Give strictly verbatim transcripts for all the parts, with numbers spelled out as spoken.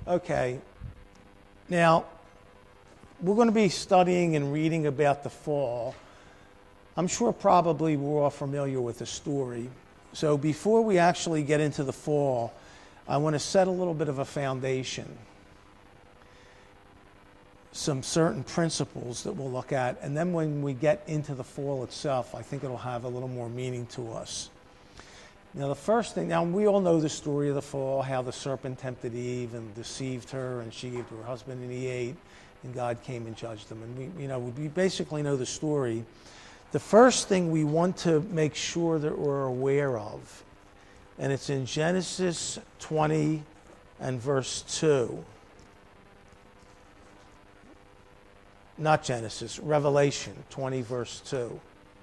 Okay. Now, we're going to be studying and reading about the fall. I'm sure probably we're all familiar with the story. So before we actually get into the fall, I want to set a little bit of a foundation. Some certain principles that we'll look at, and then when we get into the fall itself, I think it'll have a little more meaning to us. Now the first thing, now we all know the story of the fall, how the serpent tempted Eve and deceived her, and she gave to her husband and he ate, and God came and judged them. And we, you know, we basically know the story. The first thing we want to make sure that we're aware of, and it's in Genesis twenty and verse two. Not Genesis, Revelation twenty, verse two.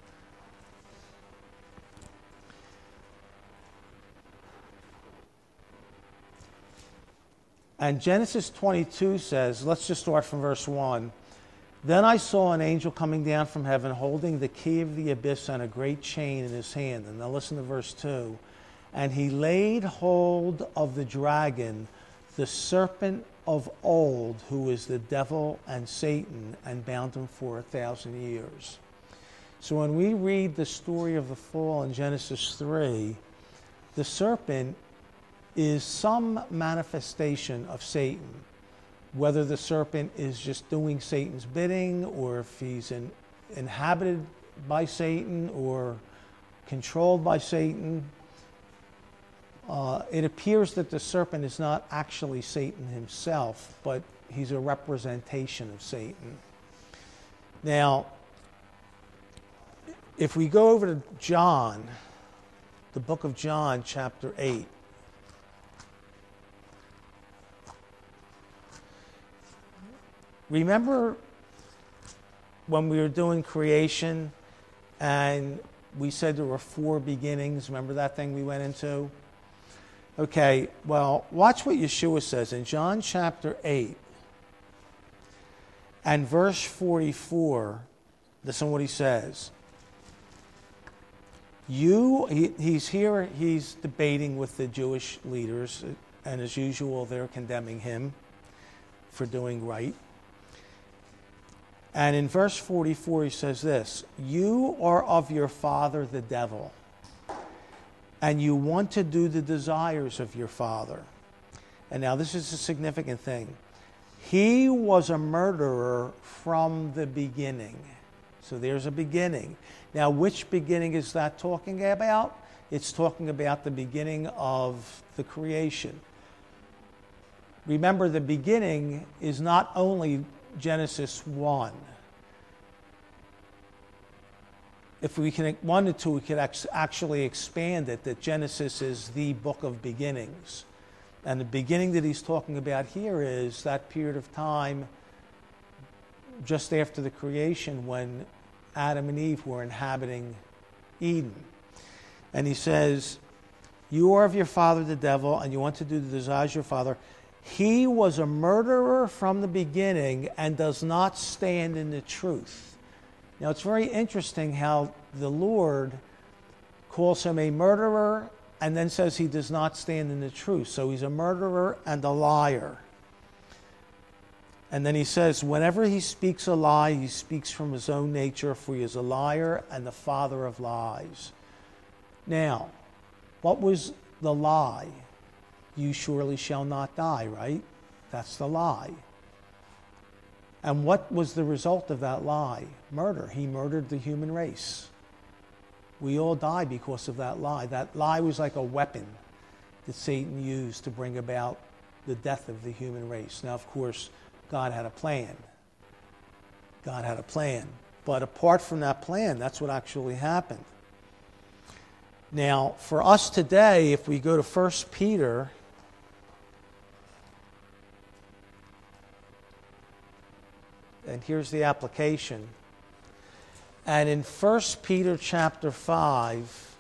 And Genesis twenty-two says, let's just start from verse one. Then I saw an angel coming down from heaven, holding the key of the abyss and a great chain in his hand. And now listen to verse two. And he laid hold of the dragon, the serpent of old, who is the devil and Satan, and bound him for a thousand years. So when we read the story of the fall in Genesis three, the serpent is some manifestation of Satan. Whether the serpent is just doing Satan's bidding, or if he's in, inhabited by Satan or controlled by Satan, uh, it appears that the serpent is not actually Satan himself, but he's a representation of Satan. Now, if we go over to John, the book of John, chapter eight, remember when we were doing creation and we said there were four beginnings? Remember that thing we went into? Okay, well, watch what Yeshua says in John chapter eight and verse forty-four. Listen to what he says. You, he, he's here, he's debating with the Jewish leaders, and as usual, they're condemning him for doing right. And in verse forty-four, he says this, you are of your father, the devil, and you want to do the desires of your father. And now this is a significant thing. He was a murderer from the beginning. So there's a beginning. Now, which beginning is that talking about? It's talking about the beginning of the creation. Remember, the beginning is not only Genesis one. If we can, wanted to, we could actually expand it, that Genesis is the book of beginnings. And the beginning that he's talking about here is that period of time just after the creation when Adam and Eve were inhabiting Eden. And he says, you are of your father the devil, and you want to do the desires of your father. He was a murderer from the beginning and does not stand in the truth. Now, it's very interesting how the Lord calls him a murderer and then says he does not stand in the truth. So he's a murderer and a liar. And then he says, whenever he speaks a lie, he speaks from his own nature, for he is a liar and the father of lies. Now, what was the lie? You surely shall not die, right? That's the lie. And what was the result of that lie? Murder. He murdered the human race. We all die because of that lie. That lie was like a weapon that Satan used to bring about the death of the human race. Now, of course, God had a plan. God had a plan. But apart from that plan, that's what actually happened. Now, for us today, if we go to First Peter, and here's the application. And in First Peter chapter five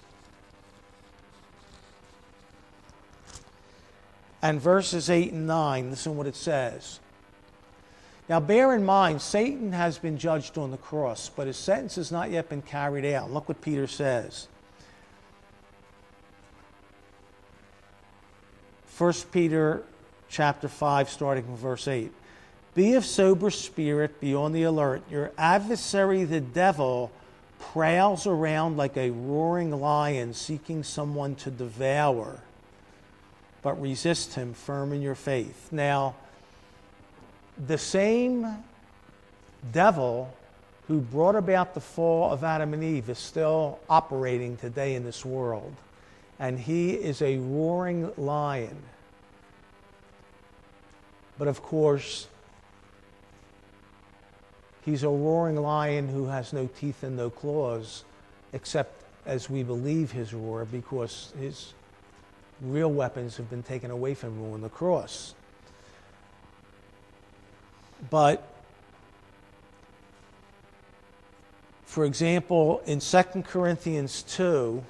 and verses eight and nine, listen to what it says. Now bear in mind, Satan has been judged on the cross, but his sentence has not yet been carried out. Look what Peter says. First Peter chapter five, starting from verse eight. Be of sober spirit, be on the alert. Your adversary, the devil, prowls around like a roaring lion, seeking someone to devour. But resist him, firm in your faith. Now, the same devil who brought about the fall of Adam and Eve is still operating today in this world. And he is a roaring lion. But of course, he's a roaring lion who has no teeth and no claws, except as we believe his roar, because his real weapons have been taken away from him on the cross. But, for example, in Second Corinthians two,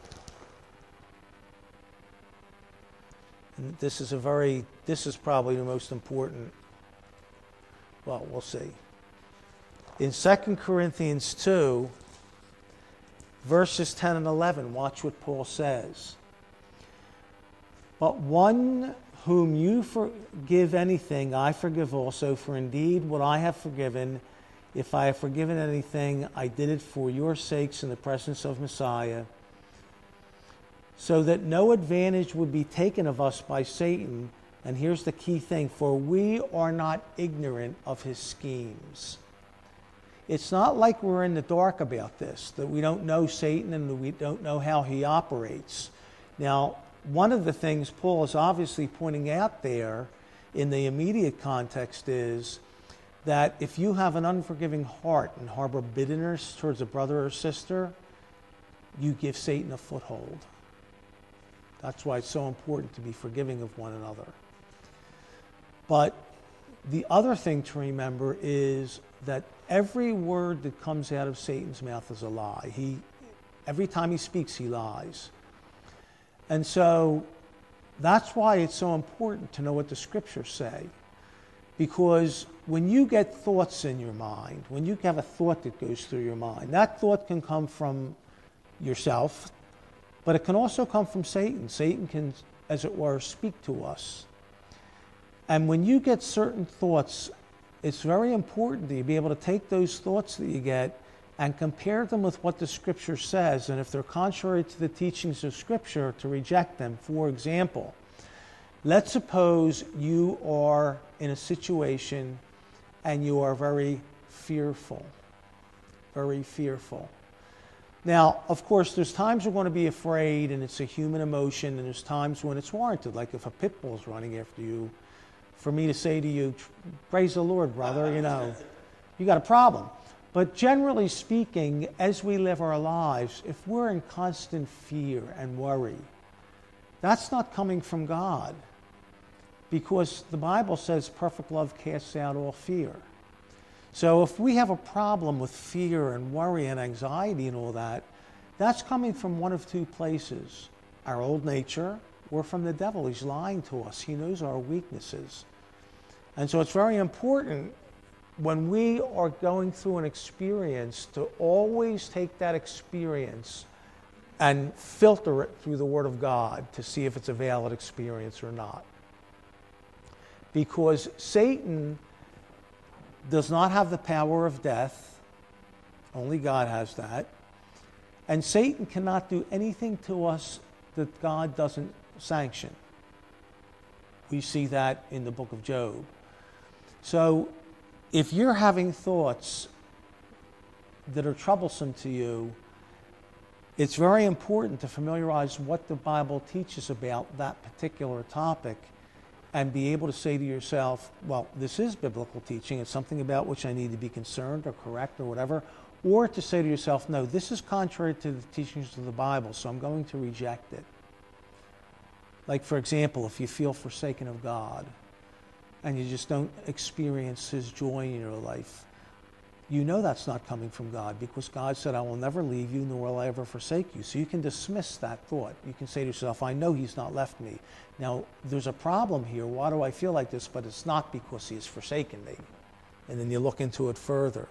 and this is a very, this is probably the most important, well, we'll see. In Second Corinthians two, verses ten and eleven, watch what Paul says. But one whom you forgive anything, I forgive also, for indeed what I have forgiven, if I have forgiven anything, I did it for your sakes in the presence of Messiah, so that no advantage would be taken of us by Satan. And here's the key thing, for we are not ignorant of his schemes. It's not like we're in the dark about this, that we don't know Satan and that we don't know how he operates. Now, one of the things Paul is obviously pointing out there in the immediate context is that if you have an unforgiving heart and harbor bitterness towards a brother or sister, you give Satan a foothold. That's why it's so important to be forgiving of one another. But the other thing to remember is that every word that comes out of Satan's mouth is a lie. He, every time he speaks, he lies. And so that's why it's so important to know what the scriptures say. Because when you get thoughts in your mind, when you have a thought that goes through your mind, that thought can come from yourself, but it can also come from Satan. Satan can, as it were, speak to us. And when you get certain thoughts, it's very important that you be able to take those thoughts that you get and compare them with what the Scripture says. And if they're contrary to the teachings of Scripture, to reject them. For example, let's suppose you are in a situation and you are very fearful. Very fearful. Now, of course, there's times you're going to be afraid, and it's a human emotion, and there's times when it's warranted, like if a pit bull's running after you. For me to say to you, praise the Lord, brother, you know, you got a problem. But generally speaking, as we live our lives, if we're in constant fear and worry, that's not coming from God. Because the Bible says perfect love casts out all fear. So if we have a problem with fear and worry and anxiety and all that, that's coming from one of two places. Our old nature, or from the devil. He's lying to us. He knows our weaknesses. And so it's very important when we are going through an experience to always take that experience and filter it through the Word of God to see if it's a valid experience or not. Because Satan does not have the power of death. Only God has that. And Satan cannot do anything to us that God doesn't sanction. We see that in the book of Job. So if you're having thoughts that are troublesome to you, it's very important to familiarize what the Bible teaches about that particular topic and be able to say to yourself, well, this is biblical teaching. It's something about which I need to be concerned or correct or whatever. Or to say to yourself, no, this is contrary to the teachings of the Bible, so I'm going to reject it. Like, for example, if you feel forsaken of God and you just don't experience His joy in your life, you know that's not coming from God, because God said, I will never leave you, nor will I ever forsake you. So you can dismiss that thought. You can say to yourself, I know He's not left me. Now, there's a problem here. Why do I feel like this? But it's not because He has forsaken me. And then you look into it further.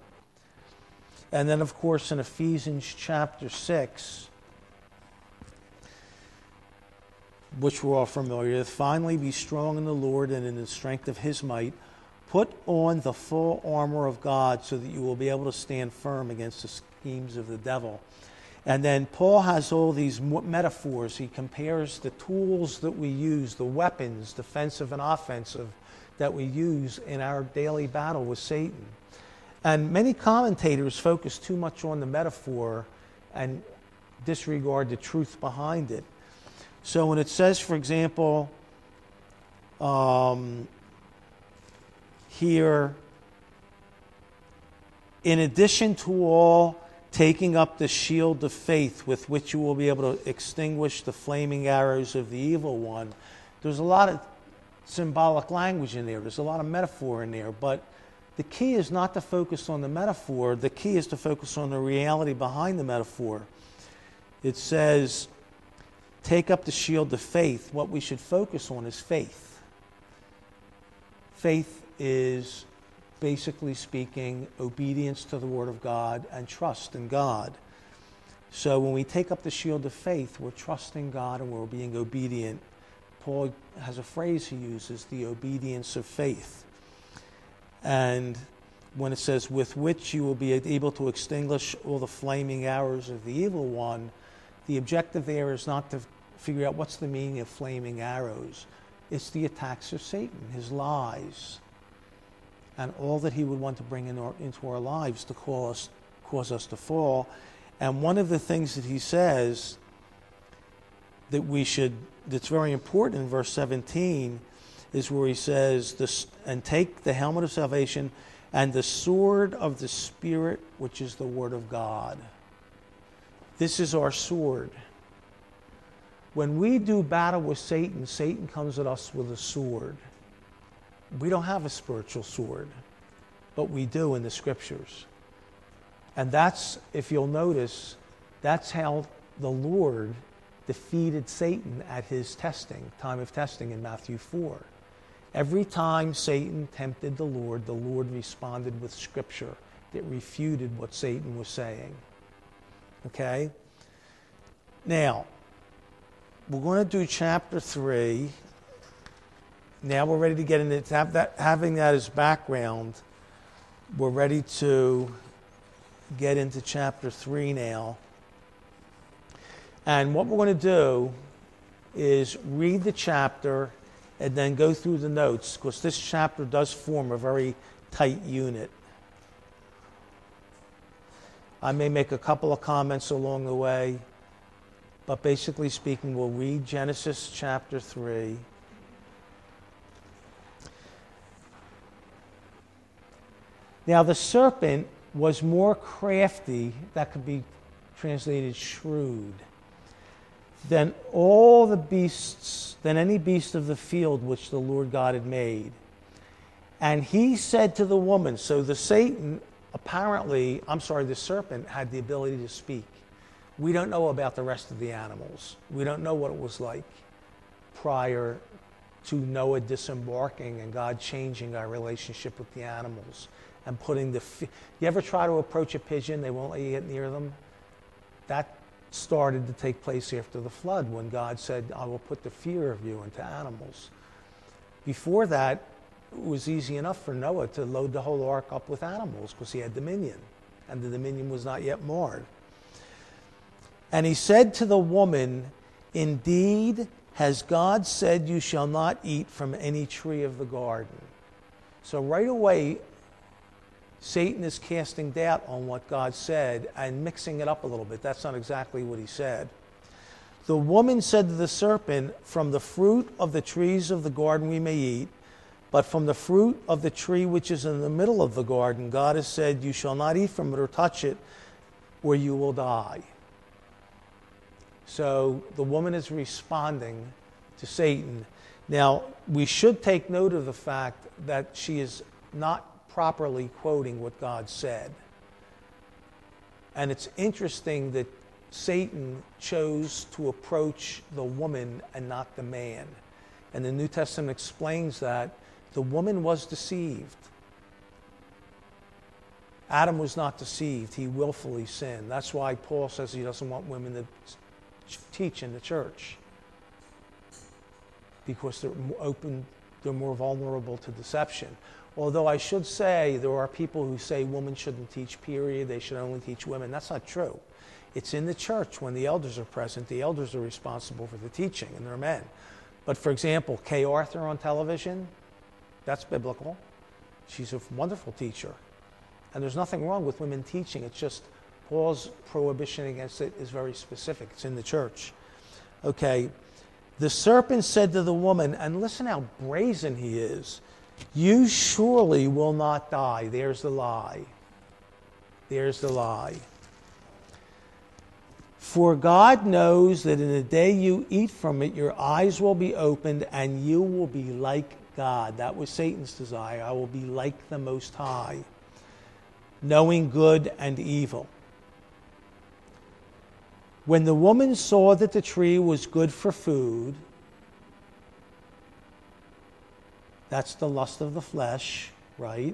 And then, of course, in Ephesians chapter six, which we're all familiar with. Finally, be strong in the Lord and in the strength of his might. Put on the full armor of God so that you will be able to stand firm against the schemes of the devil. And then Paul has all these metaphors. He compares the tools that we use, the weapons, defensive and offensive, that we use in our daily battle with Satan. And many commentators focus too much on the metaphor and disregard the truth behind it. So when it says, for example, um, here, in addition to all, taking up the shield of faith with which you will be able to extinguish the flaming arrows of the evil one. There's a lot of symbolic language in there. There's a lot of metaphor in there. But the key is not to focus on the metaphor. The key is to focus on the reality behind the metaphor. It says, take up the shield of faith. What we should focus on is faith. Faith is, basically speaking, obedience to the Word of God and trust in God. So when we take up the shield of faith, we're trusting God and we're being obedient. Paul has a phrase he uses, the obedience of faith. And when it says, with which you will be able to extinguish all the flaming arrows of the evil one, the objective there is not to figure out what's the meaning of flaming arrows. It's the attacks of Satan, his lies, and all that he would want to bring in our, into our lives to cause us, cause us to fall. And one of the things that he says that we should, that's very important in verse seventeen, is where he says, this, and take the helmet of salvation and the sword of the Spirit, which is the Word of God. This is our sword. When we do battle with Satan, Satan comes at us with a sword. We don't have a spiritual sword, but we do in the Scriptures. And that's, if you'll notice, that's how the Lord defeated Satan at his testing, time of testing in Matthew four. Every time Satan tempted the Lord, the Lord responded with Scripture that refuted what Satan was saying. Okay? Now, we're going to do chapter three. Now we're ready to get into have that, having that as background. We're ready to get into chapter three now. And what we're going to do is read the chapter and then go through the notes, because this chapter does form a very tight unit. I may make a couple of comments along the way, but basically speaking, we'll read Genesis chapter three. Now the serpent was more crafty, that could be translated shrewd, than all the beasts, than any beast of the field which the Lord God had made. And he said to the woman, so the Satan, apparently, I'm sorry, the serpent had the ability to speak. We don't know about the rest of the animals. We don't know what it was like prior to Noah disembarking and God changing our relationship with the animals and putting the... You ever try to approach a pigeon, they won't let you get near them? That started to take place after the flood when God said, I will put the fear of you into animals. Before that, it was easy enough for Noah to load the whole ark up with animals because he had dominion, and the dominion was not yet marred. And he said to the woman, indeed, has God said you shall not eat from any tree of the garden? So right away, Satan is casting doubt on what God said and mixing it up a little bit. That's not exactly what he said. The woman said to the serpent, from the fruit of the trees of the garden we may eat, but from the fruit of the tree which is in the middle of the garden, God has said, you shall not eat from it or touch it, or you will die. So the woman is responding to Satan. Now, we should take note of the fact that she is not properly quoting what God said. And it's interesting that Satan chose to approach the woman and not the man. And the New Testament explains that the woman was deceived. Adam was not deceived. He willfully sinned. That's why Paul says he doesn't want women to teach in the church. because they're open, they're more vulnerable to deception. Although I should say there are people who say women shouldn't teach, period, they should only teach women. That's not true. It's in the church when the elders are present. The elders are responsible for the teaching, and they're men. But for example, Kay Arthur on television, that's biblical. She's a wonderful teacher. And there's nothing wrong with women teaching. It's just Paul's prohibition against it is very specific. It's in the church. Okay. The serpent said to the woman, and listen how brazen he is, you surely will not die. There's the lie. There's the lie. For God knows that in the day you eat from it, your eyes will be opened and you will be like God. That was Satan's desire. I will be like the Most High, knowing good and evil. When the woman saw that the tree was good for food, that's the lust of the flesh, right?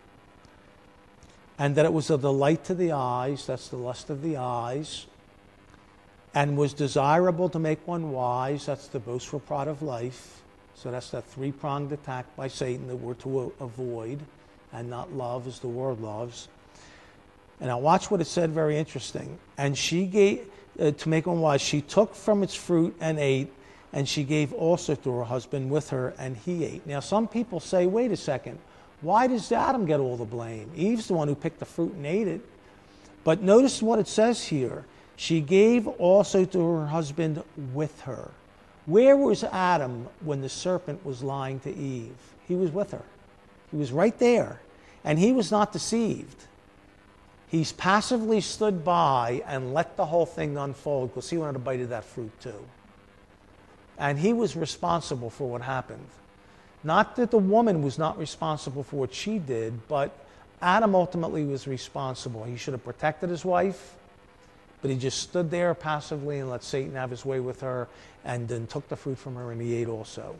And that it was a delight to the eyes, that's the lust of the eyes, and was desirable to make one wise, that's the boastful pride of life. So that's that three-pronged attack by Satan that we're to avoid, and not love as the world loves. And now watch what it said, very interesting. And she gave, uh, to make one wise, she took from its fruit and ate, and she gave also to her husband with her, and he ate. Now some people say, wait a second, why does Adam get all the blame? Eve's the one who picked the fruit and ate it. But notice what it says here. She gave also to her husband with her. Where was Adam when the serpent was lying to Eve? He was with her. He was right there. And he was not deceived. He's passively stood by and let the whole thing unfold because he wanted a bite of that fruit too. And he was responsible for what happened. Not that the woman was not responsible for what she did, but Adam ultimately was responsible. He should have protected his wife, but he just stood there passively and let Satan have his way with her, and then took the fruit from her and he ate also.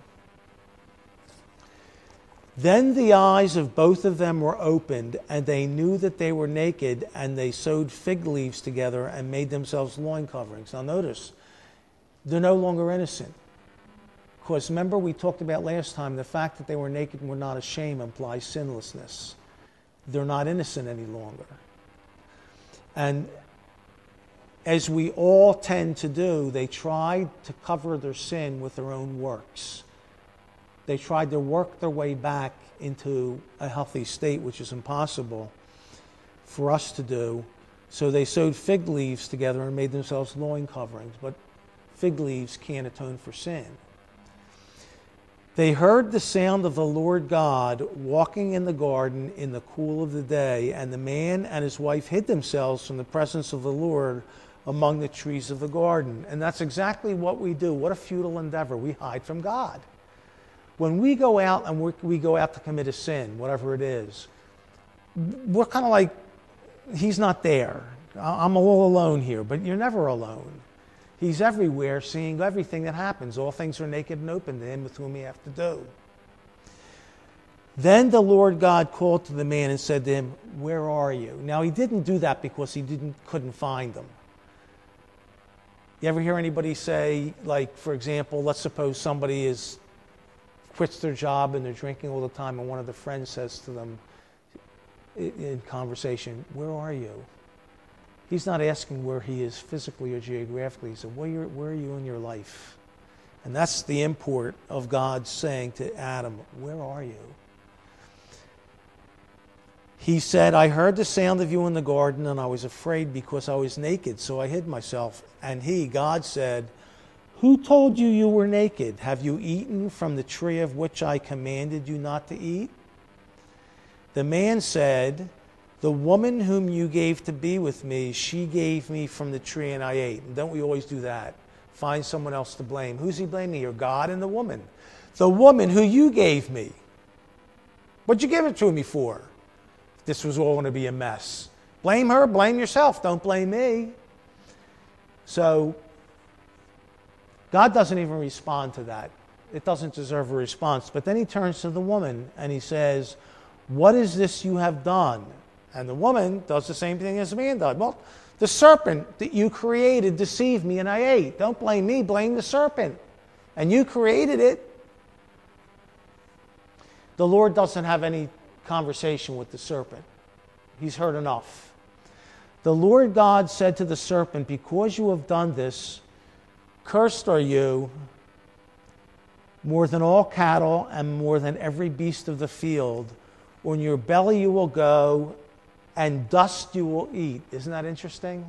Then the eyes of both of them were opened, and they knew that they were naked, and they sewed fig leaves together and made themselves loin coverings. Now notice, they're no longer innocent. Because remember we talked about last time, the fact that they were naked and were not ashamed implies sinlessness. They're not innocent any longer. And as we all tend to do, they tried to cover their sin with their own works. They tried to work their way back into a healthy state, which is impossible for us to do. So they sewed fig leaves together and made themselves loin coverings. But fig leaves can't atone for sin. They heard the sound of the Lord God walking in the garden in the cool of the day, and the man and his wife hid themselves from the presence of the Lord among the trees of the garden. And that's exactly what we do. What a futile endeavor. We hide from God. When we go out and we're, we go out to commit a sin, whatever it is, we're kind of like, he's not there. I'm all alone here, but you're never alone. He's everywhere, seeing everything that happens. All things are naked and open to him with whom you have to do. Then the Lord God called to the man and said to him, where are you? Now he didn't do that because he didn't couldn't find them. You ever hear anybody say, like, for example, let's suppose somebody is quits their job and they're drinking all the time, and one of the friends says to them in conversation, where are you? He's not asking where he is physically or geographically. He said, where, you're, where are you in your life? And that's the import of God saying to Adam, where are you? He said, I heard the sound of you in the garden, and I was afraid because I was naked, so I hid myself. And he, God, said, who told you you were naked? Have you eaten from the tree of which I commanded you not to eat? The man said, the woman whom you gave to be with me, she gave me from the tree and I ate. And don't we always do that? Find someone else to blame. Who's he blaming here? God and the woman. The woman who you gave me. What'd you give it to me for? This was all going to be a mess. Blame her, blame yourself. Don't blame me. So God doesn't even respond to that. It doesn't deserve a response. But then he turns to the woman and he says, what is this you have done? And the woman does the same thing as the man did. Well, the serpent that you created deceived me and I ate. Don't blame me, blame the serpent. And you created it. The Lord doesn't have any conversation with the serpent. He's heard enough. The Lord God said to the serpent, because you have done this, cursed are you more than all cattle and more than every beast of the field. On your belly you will go, and dust you will eat. Isn't that interesting?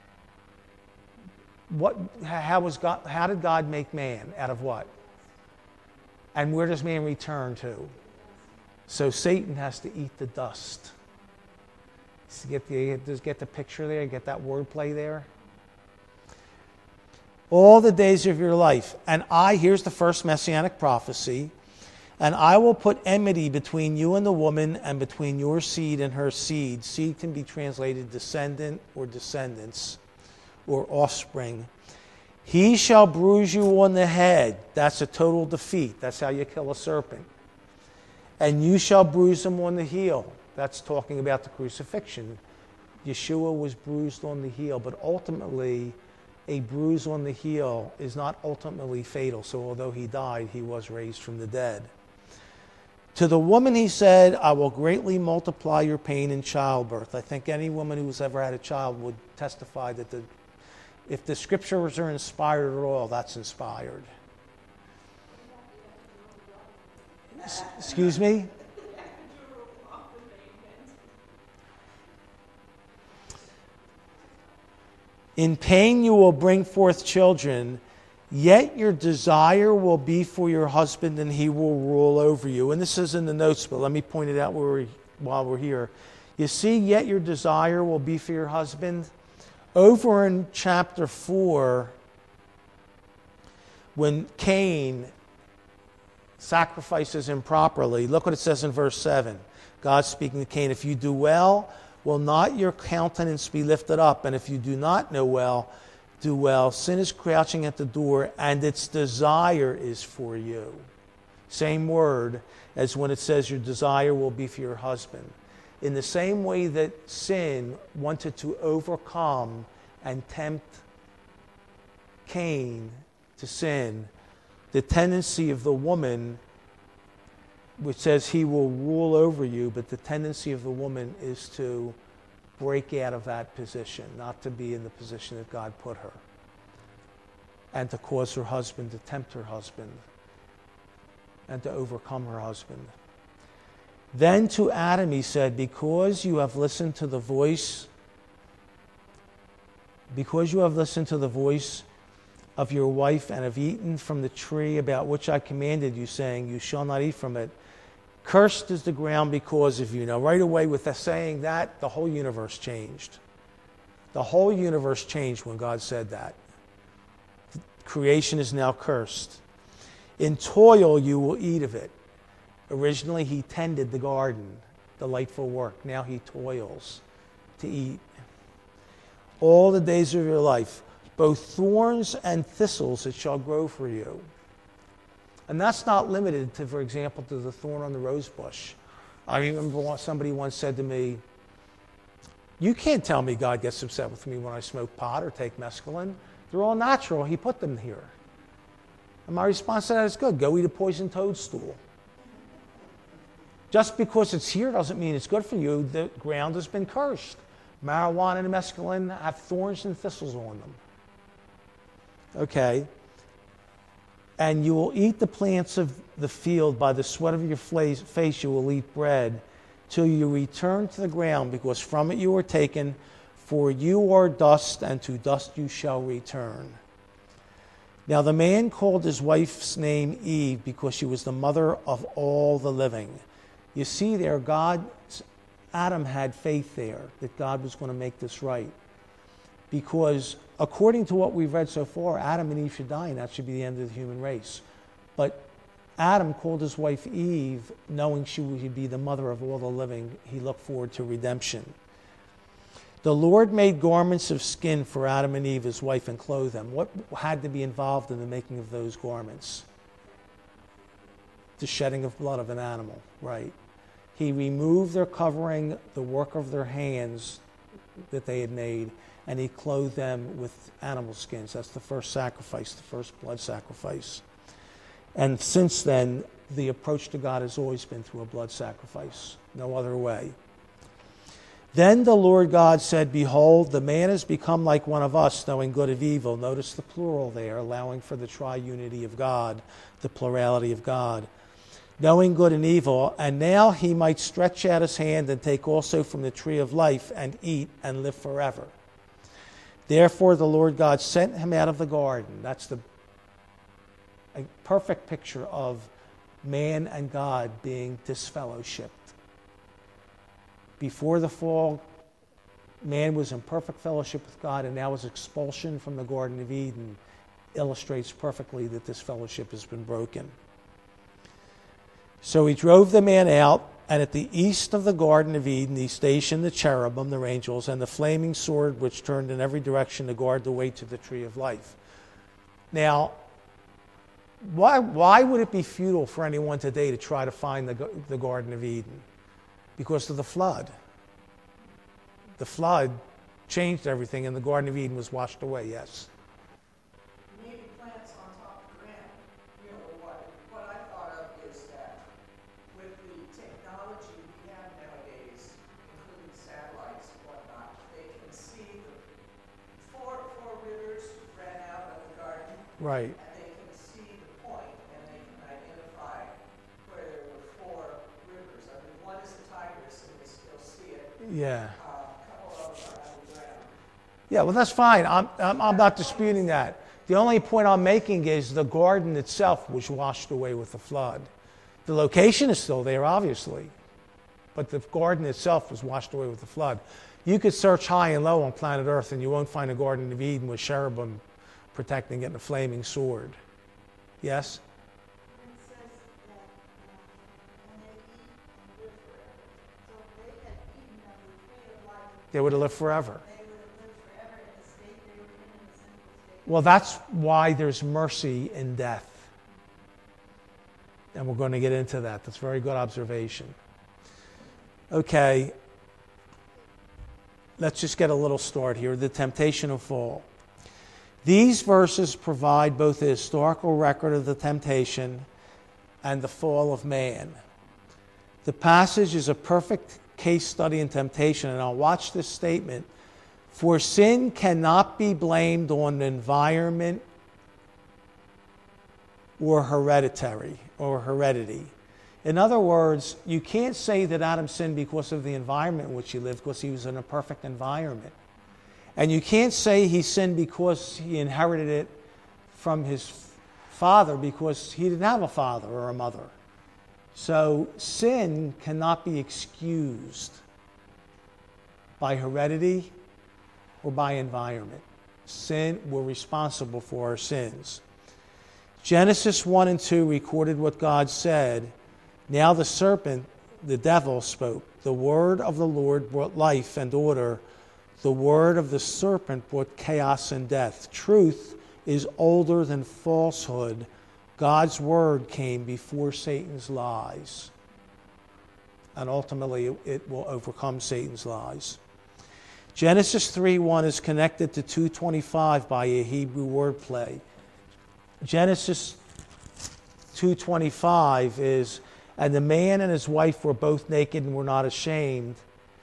What? How was God? How did God make man? Out of what? And where does man return to? So Satan has to eat the dust. So get the just get the picture there. Get that wordplay there. All the days of your life, and I, here's the first messianic prophecy, and I will put enmity between you and the woman, and between your seed and her seed. Seed can be translated descendant or descendants or offspring. He shall bruise you on the head. That's a total defeat. That's how you kill a serpent. And you shall bruise him on the heel. That's talking about the crucifixion. Yeshua was bruised on the heel, but ultimately, a bruise on the heel is not ultimately fatal. So although he died, he was raised from the dead. To the woman he said, I will greatly multiply your pain in childbirth. I think any woman who's ever had a child would testify that the, if the scriptures are inspired at all, that's inspired. S- excuse me? In pain you will bring forth children, yet your desire will be for your husband, and he will rule over you. And this is in the notes, but let me point it out where we, while we're here. You see, yet your desire will be for your husband. Over in chapter four, when Cain sacrifices improperly, look what it says in verse seven. God speaking to Cain, if you do well, will not your countenance be lifted up? And if you do not know well, do well. Sin is crouching at the door, and its desire is for you. Same word as when it says your desire will be for your husband. In the same way that sin wanted to overcome and tempt Cain to sin, the tendency of the woman, which says he will rule over you, but the tendency of the woman is to break out of that position, not to be in the position that God put her, and to cause her husband to tempt her husband and to overcome her husband. Then to Adam he said, because you have listened to the voice, because you have listened to the voice of your wife and have eaten from the tree about which I commanded you, saying, you shall not eat from it, cursed is the ground because of you. Now, right away with us saying that, the whole universe changed. The whole universe changed when God said that. Creation is now cursed. In toil you will eat of it. Originally he tended the garden, delightful work. Now he toils to eat. All the days of your life, both thorns and thistles it shall grow for you. And that's not limited to, for example, to the thorn on the rose bush. I remember somebody once said to me, you can't tell me God gets upset with me when I smoke pot or take mescaline. They're all natural. He put them here. And my response to that is good. Go eat a poisoned toadstool. Just because it's here doesn't mean it's good for you. The ground has been cursed. Marijuana and mescaline have thorns and thistles on them. Okay. And you will eat the plants of the field. By the sweat of your face you will eat bread till you return to the ground, because from it you were taken, for you are dust, and to dust you shall return. Now the man called his wife's name Eve, because she was the mother of all the living. You see there, God, Adam had faith there that God was going to make this right. Because according to what we've read so far, Adam and Eve should die, and that should be the end of the human race. But Adam called his wife Eve, knowing she would be the mother of all the living. He looked forward to redemption. The Lord made garments of skin for Adam and Eve, his wife, and clothed them. What had to be involved in the making of those garments? The shedding of blood of an animal, right? He removed their covering, the work of their hands that they had made, and he clothed them with animal skins. That's the first sacrifice, the first blood sacrifice. And since then, the approach to God has always been through a blood sacrifice. No other way. Then the Lord God said, behold, the man has become like one of us, knowing good and evil. Notice the plural there, allowing for the triunity of God, the plurality of God. Knowing good and evil, and now he might stretch out his hand and take also from the tree of life and eat and live forever. Therefore the Lord God sent him out of the garden. That's the a perfect picture of man and God being disfellowshipped. Before the fall, man was in perfect fellowship with God, and now his expulsion from the Garden of Eden illustrates perfectly that this fellowship has been broken. So he drove the man out, and at the east of the Garden of Eden he stationed the cherubim, their angels, and the flaming sword which turned in every direction to guard the way to the tree of life. Now, why, why would it be futile for anyone today to try to find the, the Garden of Eden? Because of the flood. The flood changed everything, and the Garden of Eden was washed away, yes. Maybe plants on top of the ground. You know, what, what I thought of is that with the technology we have nowadays, including satellites and whatnot, they can see the four, four rivers ran out of the garden. Right. And they can see the point, and they can identify where there were four rivers. I mean, one is the Tigris, and they still see it. Yeah. Uh, a couple of them are underground. Yeah, well, that's fine. I'm, I'm, I'm not disputing that. The only point I'm making is the garden itself was washed away with the flood. The location is still there, obviously, but the garden itself was washed away with the flood. You could search high and low on planet Earth, and you won't find a Garden of Eden with cherubim protecting it and a flaming sword. Yes? It says that uh, when they eat and live forever. So if they had eaten of the tree of life, They would have lived forever. they would have lived forever in the state they were in, in the sinful state. Well, that's why there's mercy in death. And we're going to get into that. That's a very good observation. Okay. Let's just get a little start here. The temptation of fall. These verses provide both a historical record of the temptation and the fall of man. The passage is a perfect case study in temptation, and I'll watch this statement. For sin cannot be blamed on environment or hereditary or heredity. In other words, you can't say that Adam sinned because of the environment in which he lived, because he was in a perfect environment. And you can't say he sinned because he inherited it from his father, because he didn't have a father or a mother. So sin cannot be excused by heredity or by environment. Sin, we're responsible for our sins. Genesis one and two recorded what God said. Now the serpent, the devil, spoke. The word of the Lord brought life and order. The word of the serpent brought chaos and death. Truth is older than falsehood. God's word came before Satan's lies. And ultimately, it will overcome Satan's lies. Genesis three one is connected to two twenty-five by a Hebrew wordplay. Genesis two twenty-five is, and the man and his wife were both naked and were not ashamed.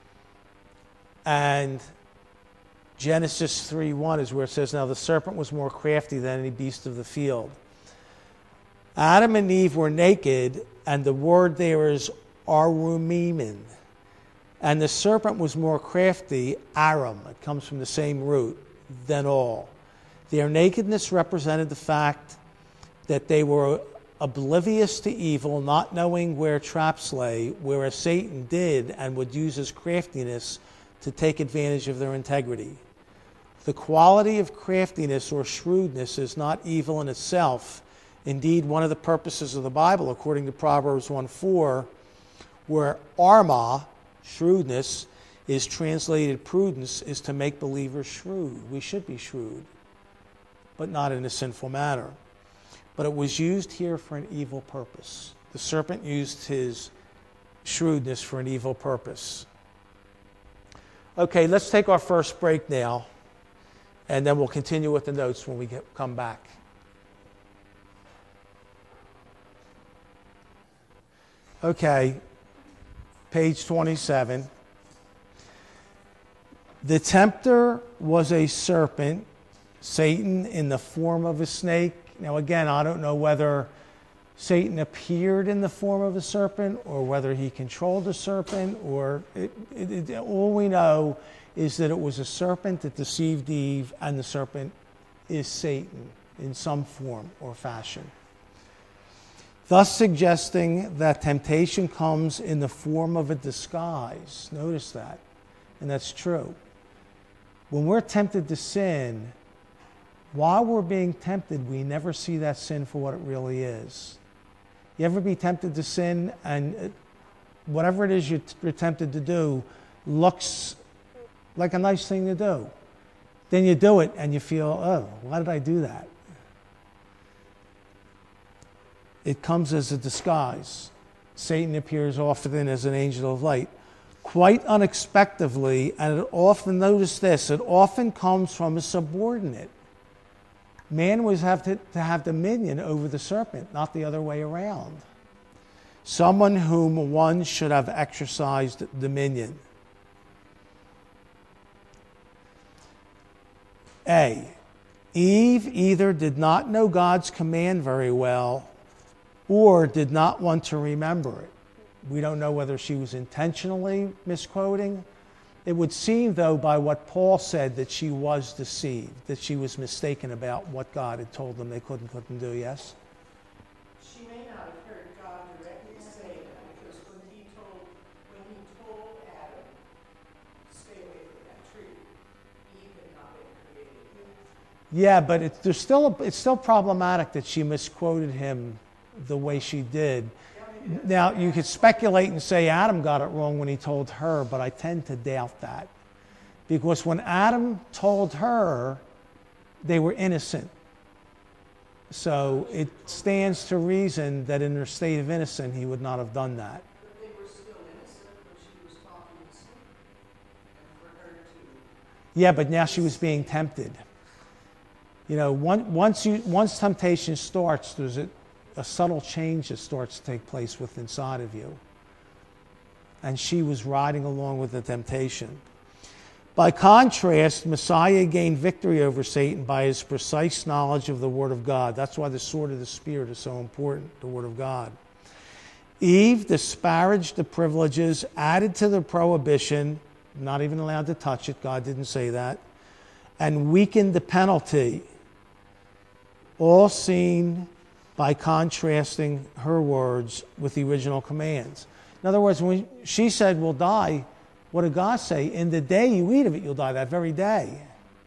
And Genesis three one is where it says, now the serpent was more crafty than any beast of the field. Adam and Eve were naked, and the word there is arumimin. And the serpent was more crafty, arum, it comes from the same root, than all. Their nakedness represented the fact that they were oblivious to evil, not knowing where traps lay, whereas Satan did and would use his craftiness to take advantage of their integrity. The quality of craftiness or shrewdness is not evil in itself. Indeed, one of the purposes of the Bible, according to Proverbs one four, where arma, shrewdness, is translated prudence, is to make believers shrewd. We should be shrewd, but not in a sinful manner. But it was used here for an evil purpose. The serpent used his shrewdness for an evil purpose. Okay, let's take our first break now, and then we'll continue with the notes when we get, come back. Okay, page twenty-seven. The tempter was a serpent, Satan in the form of a snake. Now again, I don't know whether Satan appeared in the form of a serpent or whether he controlled a serpent, or it, it, it, all we know is that it was a serpent that deceived Eve, and the serpent is Satan in some form or fashion, thus suggesting that temptation comes in the form of a disguise. Notice that, and that's true. When we're tempted to sin, while we're being tempted, we never see that sin for what it really is. You ever be tempted to sin, and whatever it is you're tempted to do looks like a nice thing to do. Then you do it and you feel, oh, why did I do that? It comes as a disguise. Satan appears often as an angel of light, quite unexpectedly, and it often, notice this, it often comes from a subordinate. Man was have to, to have dominion over the serpent, not the other way around. Someone whom one should have exercised dominion. A, Eve either did not know God's command very well or did not want to remember it. We don't know whether she was intentionally misquoting. It would seem, though, by what Paul said, that she was deceived, that she was mistaken about what God had told them they couldn't, couldn't do, yes? She may not have heard God directly say that, because when he told, when he told Adam, stay away from that tree, Eve had not been created yet. Yeah, but it, there's still a, it's still problematic that she misquoted him the way she did. Now, you could speculate and say Adam got it wrong when he told her, but I tend to doubt that. Because when Adam told her, they were innocent. So it stands to reason that in their state of innocence, he would not have done that. But they were still innocent when she was talking to Satan. And for her to... Yeah, but now she was being tempted. You know, one, once, you, once temptation starts, there's a, a subtle change that starts to take place within inside of you. And she was riding along with the temptation. By contrast, Messiah gained victory over Satan by his precise knowledge of the Word of God. That's why the sword of the Spirit is so important, the Word of God. Eve disparaged the privileges, added to the prohibition, not even allowed to touch it, God didn't say that, and weakened the penalty, all seen by contrasting her words with the original commands. In other words, when she said, we'll die, what did God say? In the day you eat of it, you'll die, that very day.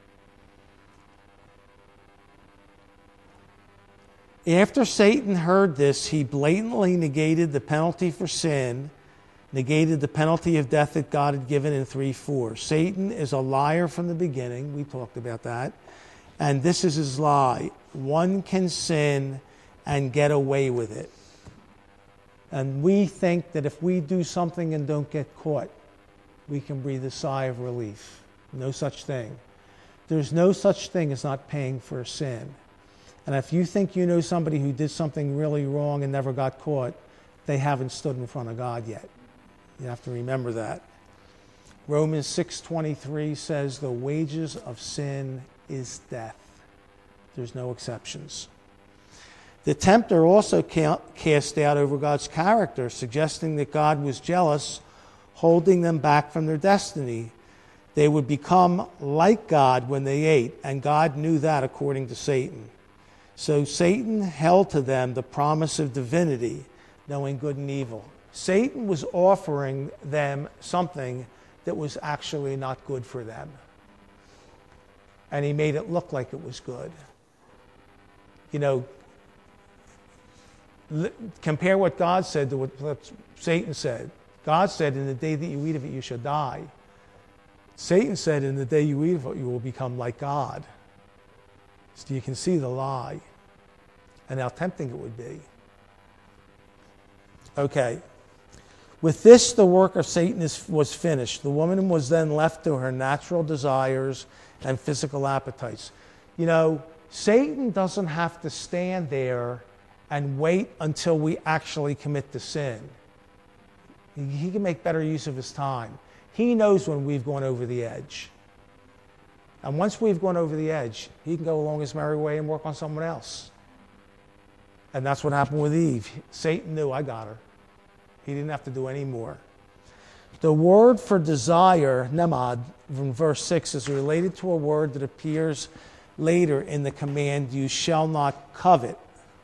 After Satan heard this, he blatantly negated the penalty for sin, negated the penalty of death that God had given in three four. Satan is a liar from the beginning. We talked about that. And this is his lie. One can sin and get away with it. And we think that if we do something and don't get caught, we can breathe a sigh of relief. No such thing. There's no such thing as not paying for a sin. And if you think you know somebody who did something really wrong and never got caught, they haven't stood in front of God yet. You have to remember that. Romans six twenty-three says the wages of sin is death. There's no exceptions. The tempter also cast doubt over God's character, suggesting that God was jealous, holding them back from their destiny. They would become like God when they ate, and God knew that according to Satan. So Satan held to them the promise of divinity, knowing good and evil. Satan was offering them something that was actually not good for them. And he made it look like it was good. You know, compare what God said to what Satan said. God said, in the day that you eat of it, you shall die. Satan said, in the day you eat of it, you will become like God. So you can see the lie and how tempting it would be. Okay. With this, the work of Satan is, was finished. The woman was then left to her natural desires and physical appetites. You know, Satan doesn't have to stand there and wait until we actually commit the sin. He, he can make better use of his time. He knows when we've gone over the edge. And once we've gone over the edge, he can go along his merry way and work on someone else. And that's what happened with Eve. Satan knew, I got her. He didn't have to do any more. The word for desire, nemad, from verse six, is related to a word that appears later in the command, you shall not covet.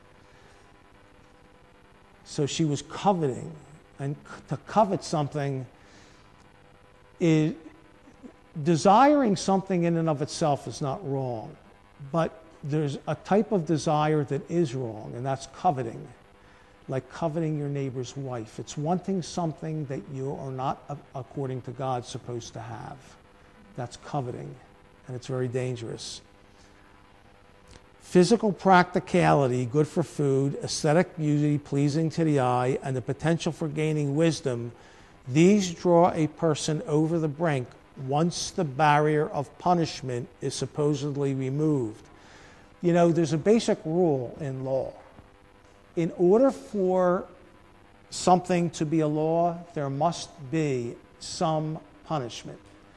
So she was coveting. And to covet something is, desiring something in and of itself is not wrong. But there's a type of desire that is wrong, and that's coveting. Like coveting your neighbor's wife. It's wanting something that you are not, according to God, supposed to have. That's coveting, and it's very dangerous. Physical practicality, good for food, aesthetic beauty, pleasing to the eye, and the potential for gaining wisdom, these draw a person over the brink once the barrier of punishment is supposedly removed. You know, there's a basic rule in law. In order for something to be a law, there must be some punishment.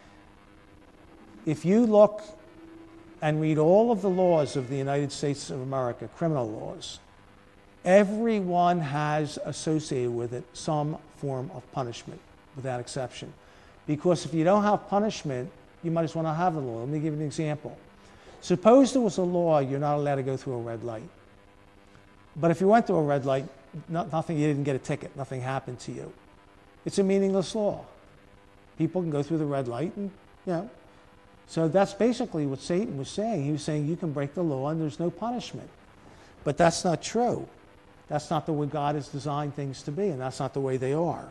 If you look and read all of the laws of the United States of America, criminal laws, every one has associated with it some form of punishment, without exception. Because if you don't have punishment, you might as well not have the law. Let me give you an example. Suppose there was a law you're not allowed to go through a red light. But if you went through a red light, not, nothing, you didn't get a ticket, nothing happened to you. It's a meaningless law. People can go through the red light and, you know. So that's basically what Satan was saying. He was saying you can break the law and there's no punishment. But that's not true. That's not the way God has designed things to be, and that's not the way they are.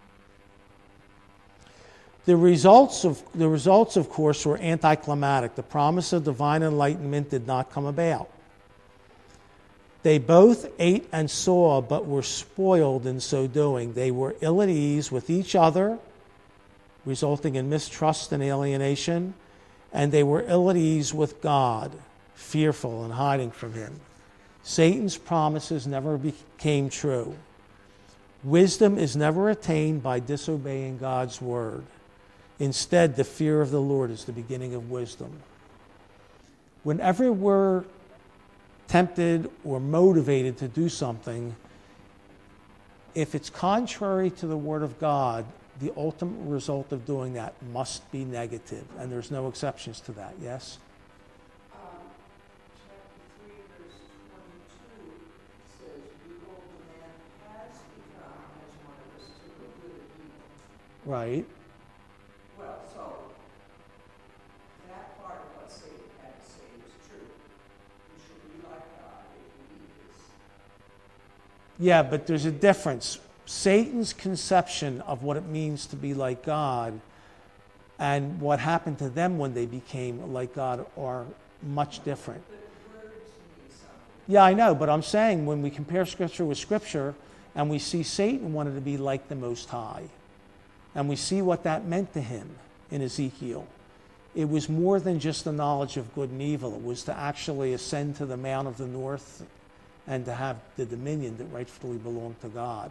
The results of, the results, of course, were anticlimactic. The promise of divine enlightenment did not come about. They both ate and saw, but were spoiled in so doing. They were ill at ease with each other, resulting in mistrust and alienation, and they were ill at ease with God, fearful and hiding from him. Satan's promises never became true. Wisdom is never attained by disobeying God's word. Instead, the fear of the Lord is the beginning of wisdom. Whenever we're tempted or motivated to do something, if it's contrary to the Word of God, the ultimate result of doing that must be negative, and there's no exceptions to that, yes? Um, chapter three, verse twenty-two says, behold, the man has become as one of us to know good and evil. Right. Well, so, that part of what Satan had to say was true. You should be like God if you eat this. Yeah, but there's a difference. Satan's conception of what it means to be like God and what happened to them when they became like God are much different. But words mean something. Yeah, I know, but I'm saying when we compare Scripture with Scripture and we see Satan wanted to be like the Most High, and we see what that meant to him in Ezekiel, it was more than just the knowledge of good and evil. It was to actually ascend to the mount of the north and to have the dominion that rightfully belonged to God.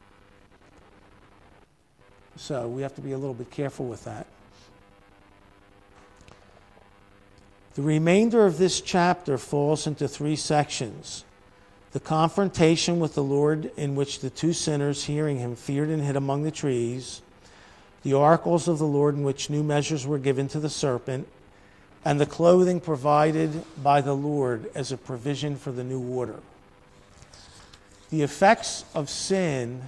So we have to be a little bit careful with that. The remainder of this chapter falls into three sections. The confrontation with the Lord, in which the two sinners, hearing him, feared and hid among the trees. The oracles of the Lord, in which new measures were given to the serpent. And the clothing provided by the Lord as a provision for the new order. The effects of sin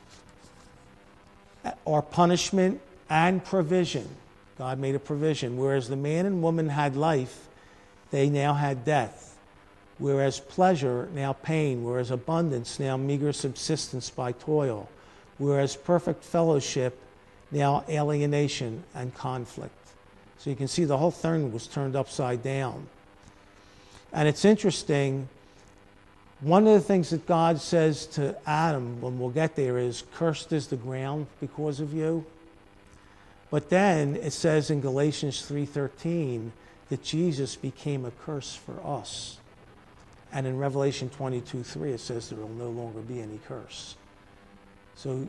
are punishment and provision. God made a provision. Whereas the man and woman had life, they now had death. Whereas pleasure, now pain. Whereas abundance, now meager subsistence by toil. Whereas perfect fellowship, now alienation and conflict. So you can see the whole thing was turned upside down. And it's interesting, one of the things that God says to Adam when we'll get there is, cursed is the ground because of you. But then it says in Galatians three thirteen that Jesus became a curse for us. And in Revelation twenty-two three it says there will no longer be any curse. So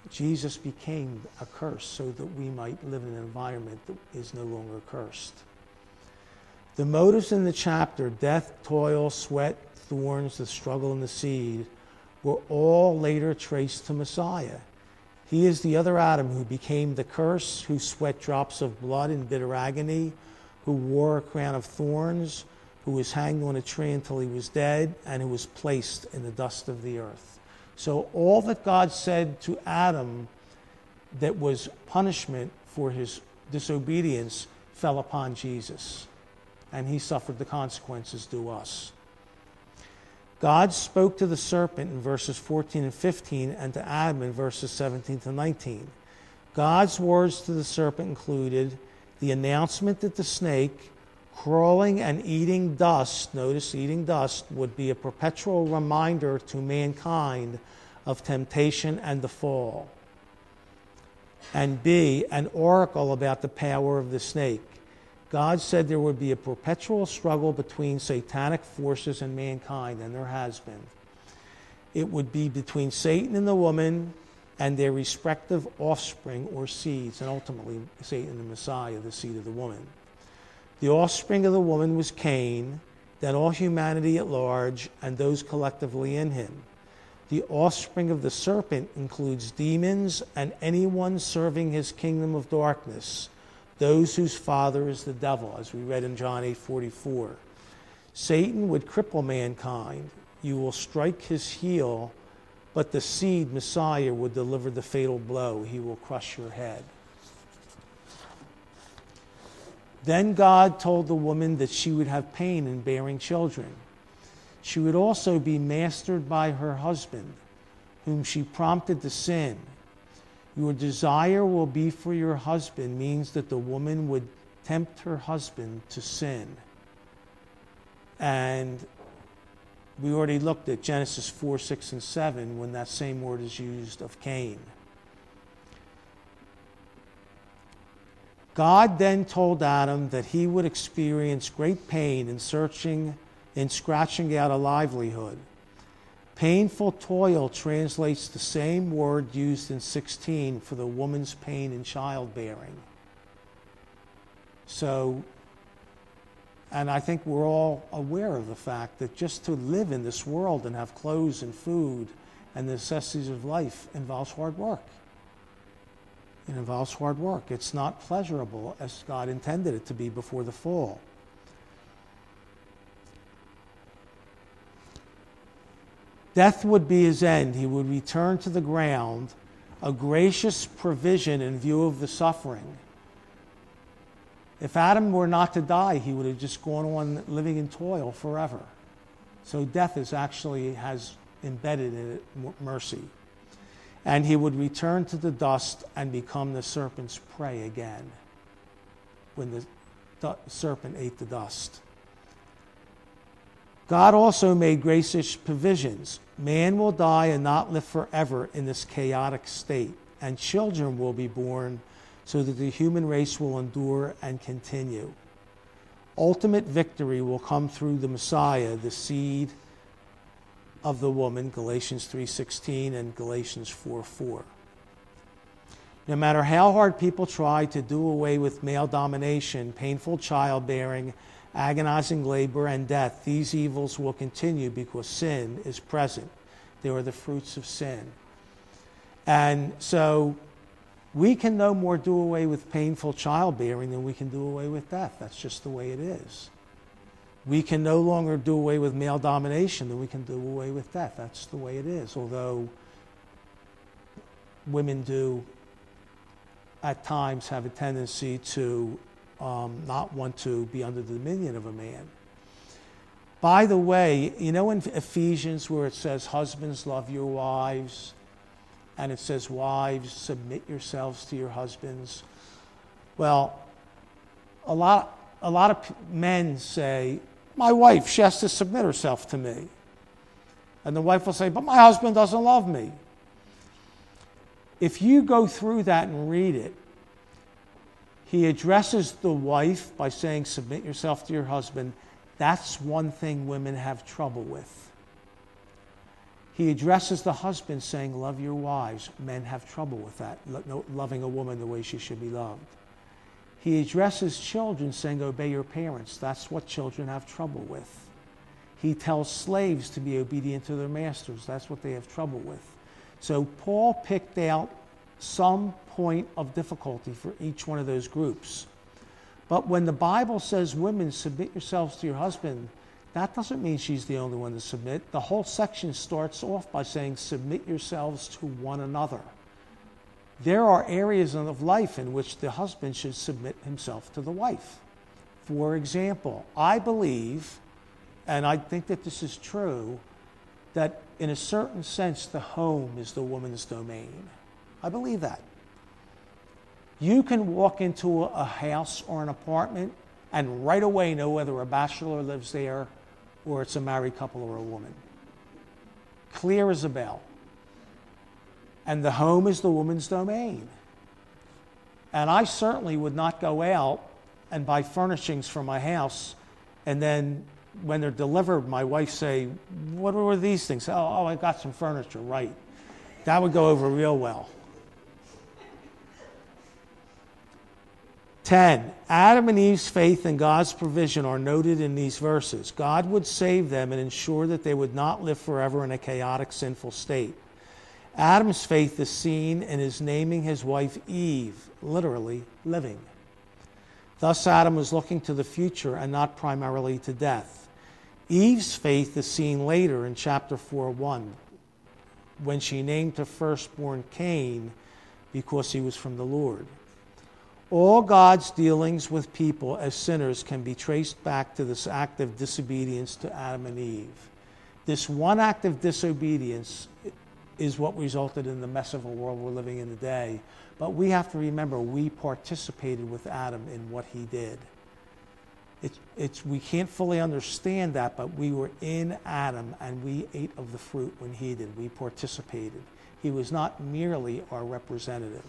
Jesus became a curse so that we might live in an environment that is no longer cursed. The motives in the chapter, death, toil, sweat, thorns, the struggle, and the seed, were all later traced to Messiah. He is the other Adam who became the curse, who sweat drops of blood in bitter agony, who wore a crown of thorns, who was hanged on a tree until he was dead, and who was placed in the dust of the earth. So all that God said to Adam that was punishment for his disobedience fell upon Jesus, and he suffered the consequences due us. God spoke to the serpent in verses fourteen and fifteen and to Adam in verses seventeen to nineteen. God's words to the serpent included the announcement that the snake, crawling and eating dust, notice eating dust, would be a perpetual reminder to mankind of temptation and the fall. And B, an oracle about the power of the snake. God said there would be a perpetual struggle between satanic forces and mankind, and there has been. It would be between Satan and the woman and their respective offspring or seeds, and ultimately Satan the Messiah, the seed of the woman. The offspring of the woman was Cain, then all humanity at large, and those collectively in him. The offspring of the serpent includes demons and anyone serving his kingdom of darkness, those whose father is the devil, as we read in John eight forty-four. Satan would cripple mankind. You will strike his heel, but the seed, Messiah, would deliver the fatal blow. He will crush your head. Then God told the woman that she would have pain in bearing children. She would also be mastered by her husband, whom she prompted to sin. Your desire will be for your husband means that the woman would tempt her husband to sin. And we already looked at Genesis four, six, and seven when that same word is used of Cain. God then told Adam that he would experience great pain in searching, in scratching out a livelihood. Painful toil translates the same word used in sixteen for the woman's pain in childbearing. So, and I think we're all aware of the fact that just to live in this world and have clothes and food and the necessities of life involves hard work. It involves hard work. It's not pleasurable as God intended it to be before the fall. Death would be his end. He would return to the ground, a gracious provision in view of the suffering. If Adam were not to die, he would have just gone on living in toil forever. So death is actually has embedded in it mercy. And he would return to the dust and become the serpent's prey again when the du- serpent ate the dust. God also made gracious provisions. Man will die and not live forever in this chaotic state, and children will be born so that the human race will endure and continue. Ultimate victory will come through the Messiah, the seed of the woman, Galatians three sixteen and Galatians four four. No matter how hard people try to do away with male domination, painful childbearing, agonizing labor, and death, these evils will continue because sin is present. They are the fruits of sin. And so we can no more do away with painful childbearing than we can do away with death. That's just the way it is. We can no longer do away with male domination than we can do away with death. That's the way it is. Although women do at times have a tendency to um, not want to be under the dominion of a man. By the way, you know in Ephesians where it says, husbands, love your wives, and it says, wives, submit yourselves to your husbands. Well, a lot, a lot of men say, my wife, she has to submit herself to me. And the wife will say, but my husband doesn't love me. If you go through that and read it, he addresses the wife by saying, submit yourself to your husband. That's one thing women have trouble with. He addresses the husband saying, love your wives. Men have trouble with that, lo- loving a woman the way she should be loved. He addresses children saying, obey your parents. That's what children have trouble with. He tells slaves to be obedient to their masters. That's what they have trouble with. So Paul picked out some point of difficulty for each one of those groups. But when the Bible says, women, submit yourselves to your husband, that doesn't mean she's the only one to submit. The whole section starts off by saying, submit yourselves to one another. There are areas of life in which the husband should submit himself to the wife. For example, I believe, and I think that this is true, that in a certain sense, the home is the woman's domain. I believe that. You can walk into a house or an apartment and right away know whether a bachelor lives there or it's a married couple or a woman. Clear as a bell. And the home is the woman's domain. And I certainly would not go out and buy furnishings for my house and then when they're delivered, my wife say, what were these things? Oh, oh, I got some furniture, right. That would go over real well. ten. Adam and Eve's faith and God's provision are noted in these verses. God would save them and ensure that they would not live forever in a chaotic, sinful state. Adam's faith is seen in his naming his wife Eve, literally living. Thus Adam was looking to the future and not primarily to death. Eve's faith is seen later in chapter four one, when she named her firstborn Cain because he was from the Lord. All God's dealings with people as sinners can be traced back to this act of disobedience to Adam and Eve. This one act of disobedience is what resulted in the mess of a world we're living in today. But we have to remember we participated with Adam in what he did. It's, it's, we can't fully understand that, but we were in Adam and we ate of the fruit when he did. We participated. He was not merely our representative.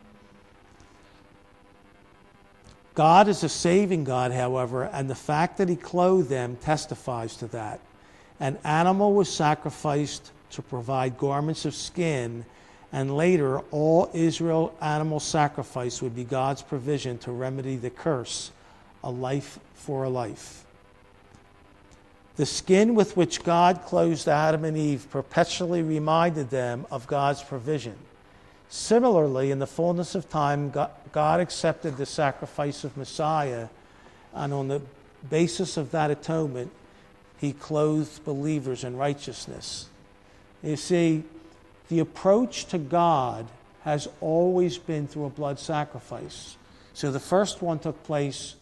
God is a saving God, however, and the fact that he clothed them testifies to that. An animal was sacrificed to provide garments of skin, and later all Israel animal sacrifice would be God's provision to remedy the curse, a life for a life. The skin with which God clothed Adam and Eve perpetually reminded them of God's provision. Similarly, in the fullness of time, God accepted the sacrifice of Messiah, and on the basis of that atonement, he clothed believers in righteousness. You see, the approach to God has always been through a blood sacrifice. So the first one took place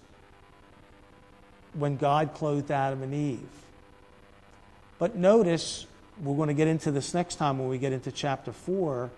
when God clothed Adam and Eve. But notice, we're going to get into this next time when we get into chapter four,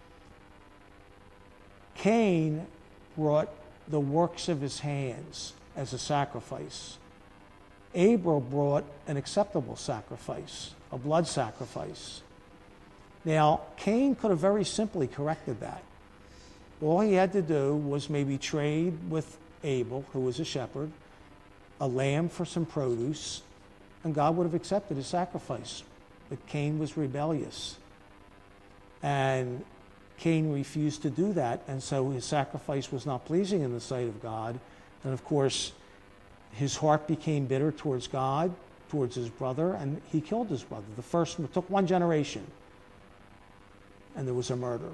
Cain brought the works of his hands as a sacrifice. Abel brought an acceptable sacrifice, a blood sacrifice. Now, Cain could have very simply corrected that. All he had to do was maybe trade with Abel, who was a shepherd, a lamb for some produce, and God would have accepted his sacrifice. But Cain was rebellious. And Cain refused to do that, and so his sacrifice was not pleasing in the sight of God. And of course, his heart became bitter towards God, towards his brother, and he killed his brother. The first, it took one generation, and there was a murder.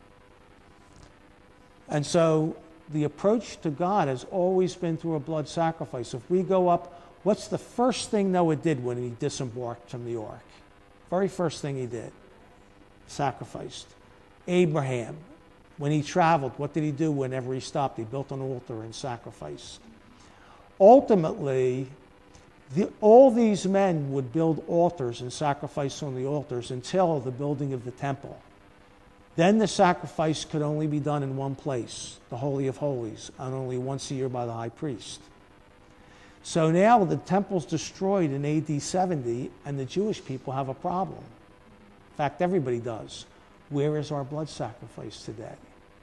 And so the approach to God has always been through a blood sacrifice. If we go up, what's the first thing Noah did when he disembarked from the ark? Very first thing he did, sacrificed. Abraham, when he traveled, what did he do whenever he stopped? He built an altar and sacrificed. Ultimately, the, all these men would build altars and sacrifice on the altars until the building of the temple. Then the sacrifice could only be done in one place, the Holy of Holies, and only once a year by the high priest. So now the temple's destroyed in A D seventy, and the Jewish people have a problem. In fact, everybody does. Where is our blood sacrifice today?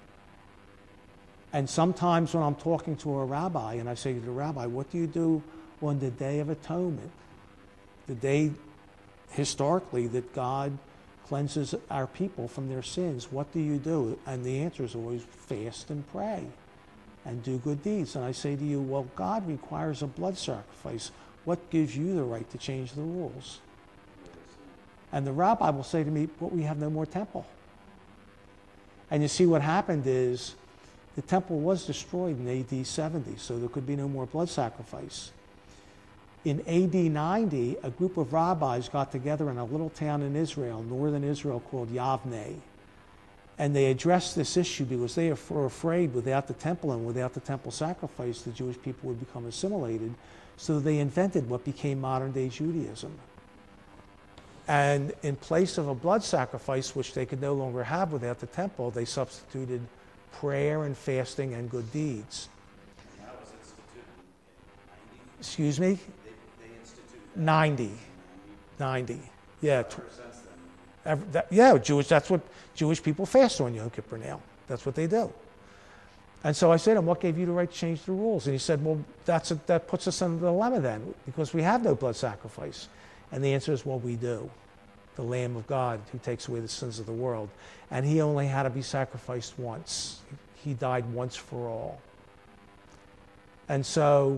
And sometimes when I'm talking to a rabbi and I say to the rabbi, what do you do on the Day of Atonement? The day historically that God cleanses our people from their sins. What do you do? And the answer is always fast and pray and do good deeds. And I say to you, well, God requires a blood sacrifice. What gives you the right to change the rules? And the rabbi will say to me, well, we have no more temple. And you see what happened is the temple was destroyed in A D seventy, so there could be no more blood sacrifice. In A D ninety, a group of rabbis got together in a little town in Israel, northern Israel, called Yavne. And they addressed this issue because they were afraid without the temple and without the temple sacrifice, the Jewish people would become assimilated. So they invented what became modern-day Judaism. And in place of a blood sacrifice, which they could no longer have without the temple, they substituted prayer and fasting and good deeds. And that was instituted in ninety? Excuse me? They, they instituted that ninety. in ninety. Yeah. ninety. Ever since then. Ever- that- yeah, Jewish, that's what Jewish people fast on Yom Kippur now. That's what they do. And so I said to him, what gave you the right to change the rules? And he said, well, that's a, that puts us in a dilemma then, because we have no blood sacrifice. And the answer is, well, we do. The Lamb of God who takes away the sins of the world. And he only had to be sacrificed once. He died once for all. And so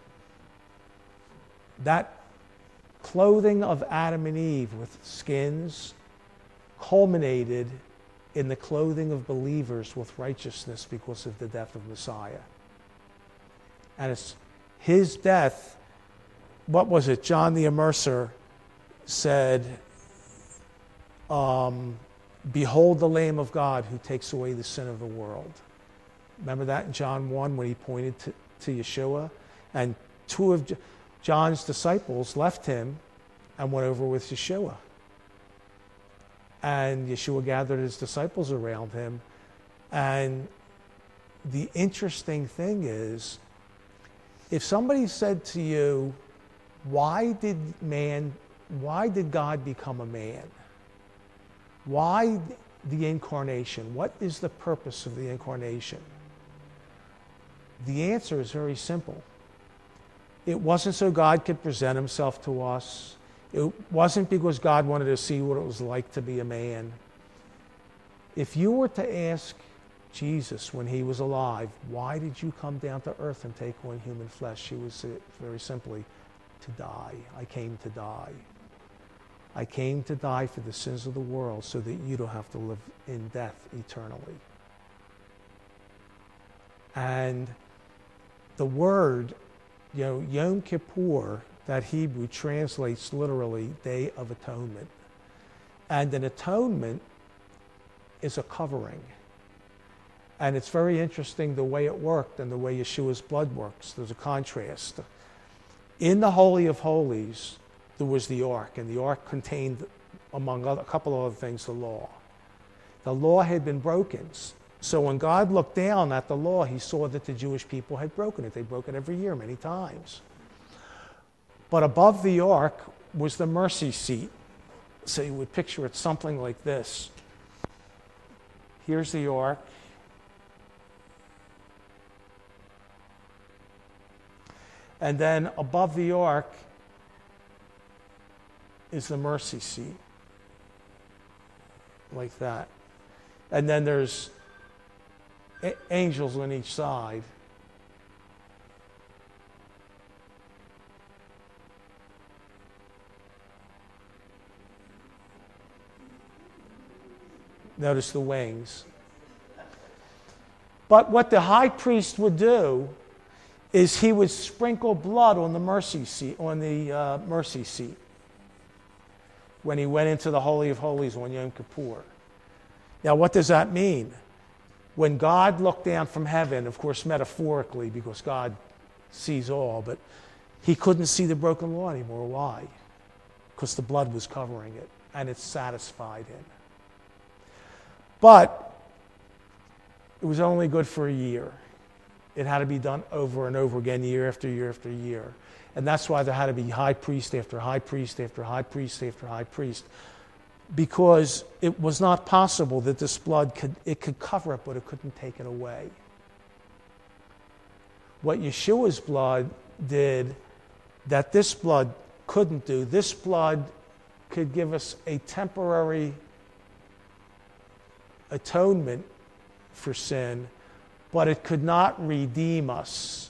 that clothing of Adam and Eve with skins culminated in the clothing of believers with righteousness because of the death of Messiah. And it's his death, what was it? John the Immerser said, um, behold the Lamb of God who takes away the sin of the world. Remember that in John one when he pointed to, to Yeshua? And two of J- John's disciples left him and went over with Yeshua. And Yeshua gathered his disciples around him. And the interesting thing is, if somebody said to you, why did man, why did God become a man? Why the incarnation? What is the purpose of the incarnation? The answer is very simple. It wasn't so God could present himself to us. It wasn't because God wanted to see what it was like to be a man. If you were to ask Jesus when he was alive, why did you come down to earth and take on human flesh? He would say very simply, to die. I came to die. I came to die for the sins of the world so that you don't have to live in death eternally. And the word, you know, Yom Kippur, that Hebrew translates literally Day of Atonement. And an atonement is a covering. And it's very interesting the way it worked and the way Yeshua's blood works. There's a contrast. In the Holy of Holies, there was the ark, and the ark contained, among other, a couple of other things, the law. The law had been broken. So when God looked down at the law, he saw that the Jewish people had broken it. They broke it every year, many times. But above the ark was the mercy seat. So you would picture it something like this. Here's the ark. And then above the ark is the mercy seat. Like that. And then there's a- angels on each side. Notice the wings. But what the high priest would do is he would sprinkle blood on the mercy seat, on the uh, mercy seat, when he went into the Holy of Holies on Yom Kippur. Now, what does that mean? When God looked down from heaven, of course, metaphorically, because God sees all, but he couldn't see the broken law anymore. Why? Because the blood was covering it, and it satisfied him. But it was only good for a year. It had to be done over and over again, year after year after year. And that's why there had to be high priest after high priest after high priest after high priest. Because it was not possible that this blood could, it could cover it, but it couldn't take it away. What Yeshua's blood did that this blood couldn't do, this blood could give us a temporary atonement for sin, but it could not redeem us.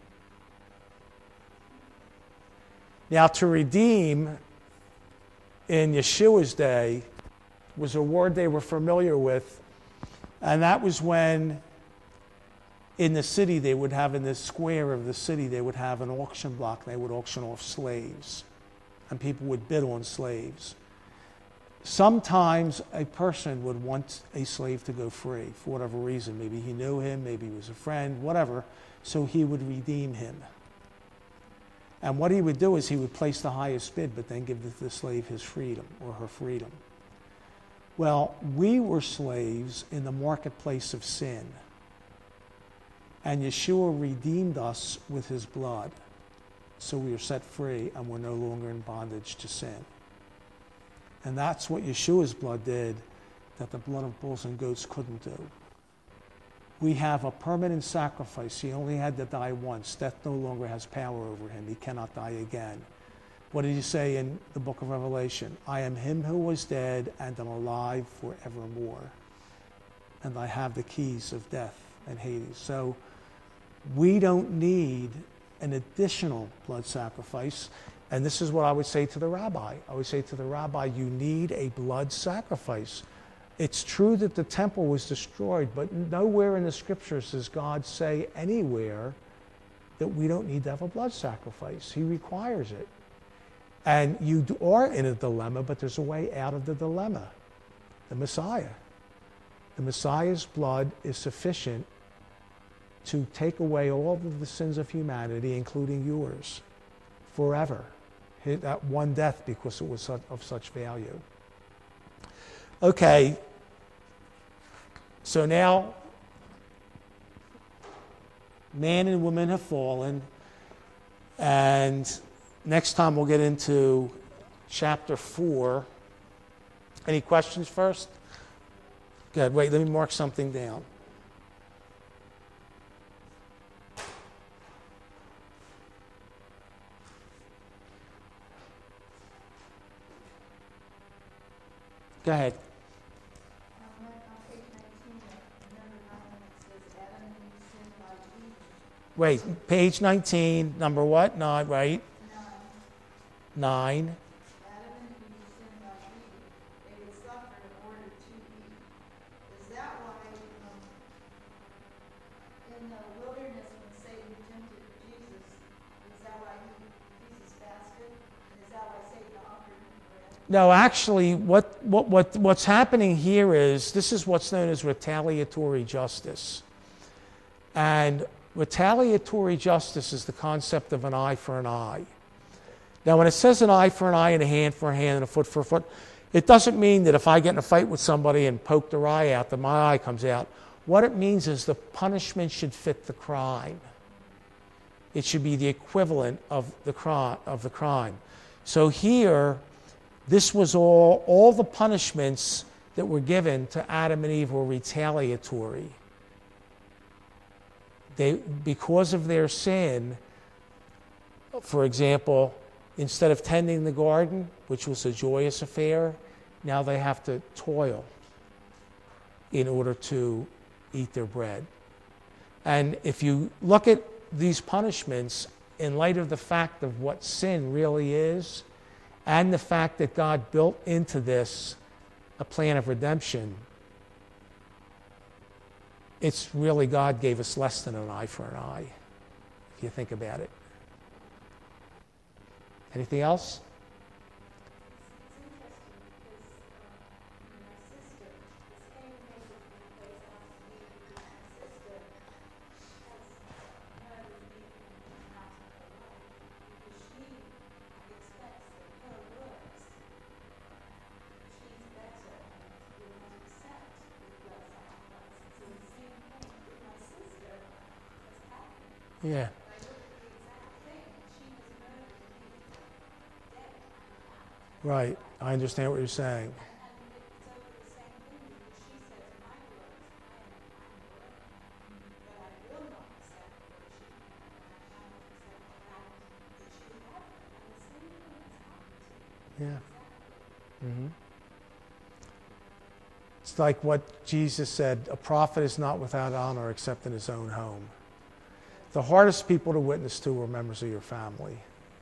Now, to redeem in Yeshua's day was a word they were familiar with, and that was when in the city they would have, in the square of the city, they would have an auction block, and they would auction off slaves, and people would bid on slaves. Sometimes a person would want a slave to go free for whatever reason. Maybe he knew him, maybe he was a friend, whatever, so he would redeem him. And what he would do is he would place the highest bid, but then give the, the slave his freedom or her freedom. Well, we were slaves in the marketplace of sin. And Yeshua redeemed us with his blood. So we are set free and we're no longer in bondage to sin. And that's what Yeshua's blood did that the blood of bulls and goats couldn't do. We have a permanent sacrifice. He only had to die once. Death no longer has power over him. He cannot die again. What did he say in the book of Revelation? I am him who was dead and am alive forevermore. And I have the keys of death and Hades. So we don't need an additional blood sacrifice. And this is what I would say to the rabbi. I would say to the rabbi, you need a blood sacrifice. It's true that the temple was destroyed, but nowhere in the scriptures does God say anywhere that we don't need to have a blood sacrifice. He requires it. And you are in a dilemma, but there's a way out of the dilemma. The Messiah. The Messiah's blood is sufficient to take away all of the sins of humanity, including yours, forever. That one death because it was of such value. Okay, so now man and woman have fallen, and next time we'll get into chapter four. Any questions first? Good, wait, let me mark something down. Go ahead. Um, on page nineteen, number nine, it says Adam and Eve sinned by Eve. Wait, page nineteen, number what? Nine, right? Nine. Nine. Adam and Eve sinned by Eve. They would suffer in order to eat. Is that why, um, in the wilderness when Satan tempted Jesus, is that why he, Jesus fasted? And is that why Satan offered him bread? No, actually, what, what, what, what's happening here is, this is what's known as retaliatory justice. And retaliatory justice is the concept of an eye for an eye. Now, when it says an eye for an eye and a hand for a hand and a foot for a foot, it doesn't mean that if I get in a fight with somebody and poke their eye out, that my eye comes out. What it means is the punishment should fit the crime. It should be the equivalent of the crime. Of the crime. So here, this was all, all the punishments that were given to Adam and Eve were retaliatory. They, because of their sin, for example, instead of tending the garden, which was a joyous affair, now they have to toil in order to eat their bread. And if you look at these punishments in light of the fact of what sin really is, and the fact that God built into this a plan of redemption, it's really God gave us less than an eye for an eye, if you think about it. Anything else? Yeah. Right. I understand what you're saying. Yeah. Mm-hmm. It's like what Jesus said, a prophet is not without honor except in his own home. The hardest people to witness to are members of your family.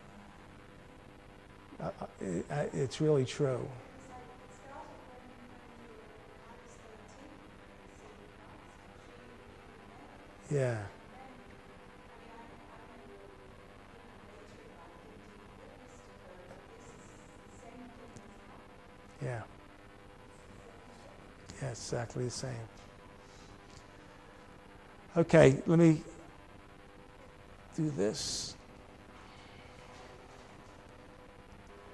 Uh, it, uh, it's really true. It's like, it started when, when you were Augustine T V council. She, she met. Yeah, yeah. Yeah, it's exactly the same. Okay, let me do this.